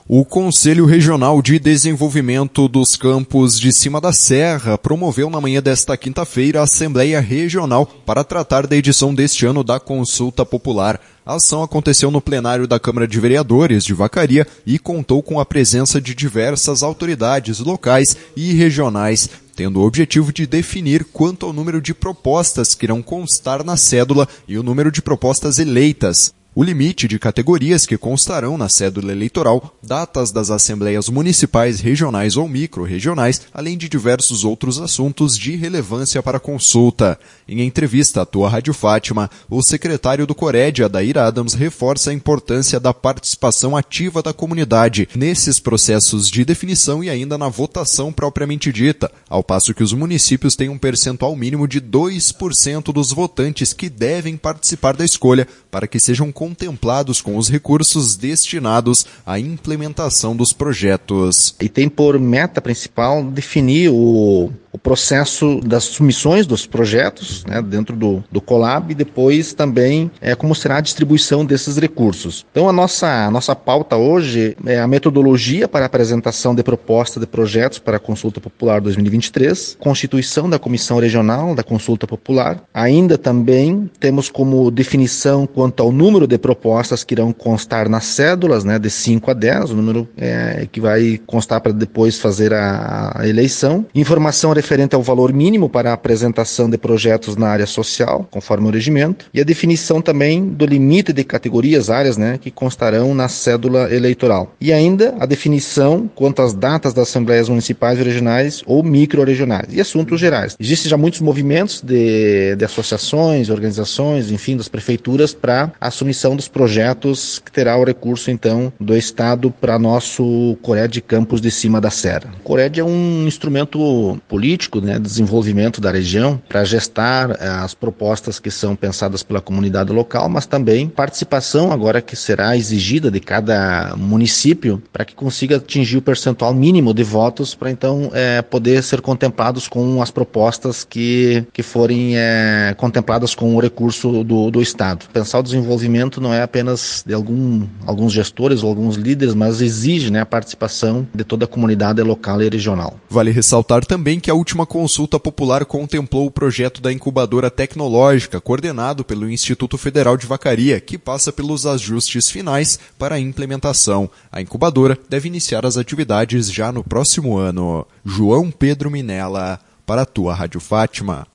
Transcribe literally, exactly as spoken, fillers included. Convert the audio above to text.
O Conselho Regional de Desenvolvimento dos Campos de Cima da Serra promoveu na manhã desta quinta-feira a Assembleia Regional para tratar da edição deste ano da Consulta Popular. A ação aconteceu no plenário da Câmara de Vereadores de Vacaria e contou com a presença de diversas autoridades locais e regionais, tendo o objetivo de definir quanto ao número de propostas que irão constar na cédula e o número de propostas eleitas, o limite de categorias que constarão na cédula eleitoral, datas das assembleias municipais, regionais ou micro-regionais, além de diversos outros assuntos de relevância para a consulta. Em entrevista à Tua Rádio Fátima, o secretário do Cored, Adair Adams, reforça a importância da participação ativa da comunidade nesses processos de definição e ainda na votação propriamente dita, ao passo que os municípios têm um percentual mínimo de dois por cento dos votantes que devem participar da escolha para que sejam contemplados com os recursos destinados à implementação dos projetos. E tem por meta principal definir o, o processo das submissões dos projetos, né, dentro do, do Colab, e depois também é, como será a distribuição desses recursos. Então a nossa, a nossa pauta hoje é a metodologia para a apresentação de proposta de projetos para a Consulta Popular dois mil e vinte e três, constituição da Comissão Regional da Consulta Popular. Ainda também temos como definição quanto ao número de propostas que irão constar nas cédulas, né, de cinco a dez, o número é, que vai constar para depois fazer a, a eleição. Informação referente ao valor mínimo para a apresentação de projetos na área social, conforme o regimento. E a definição também do limite de categorias, áreas, né, que constarão na cédula eleitoral. E ainda a definição quanto às datas das assembleias municipais, regionais ou micro-regionais e assuntos gerais. Existem já muitos movimentos de, de associações, organizações, enfim, das prefeituras para a submissão dos projetos que terá o recurso, então, do Estado para nosso Cored de Campos de Cima da Serra. O Cored é um instrumento político, né, de desenvolvimento da região para gestar eh, as propostas que são pensadas pela comunidade local, mas também participação agora que será exigida de cada município para que consiga atingir o percentual mínimo de votos para, então, eh, poder ser contemplados com as propostas que, que forem eh, contempladas com o recurso do, do Estado. Pensar o desenvolvimento não é apenas de algum, alguns gestores ou alguns líderes, mas exige, né, a participação de toda a comunidade local e regional. Vale ressaltar também que a última consulta popular contemplou o projeto da incubadora tecnológica, coordenado pelo Instituto Federal de Vacaria, que passa pelos ajustes finais para a implementação. A incubadora deve iniciar as atividades já no próximo ano. João Pedro Minella, para a Tua Rádio Fátima.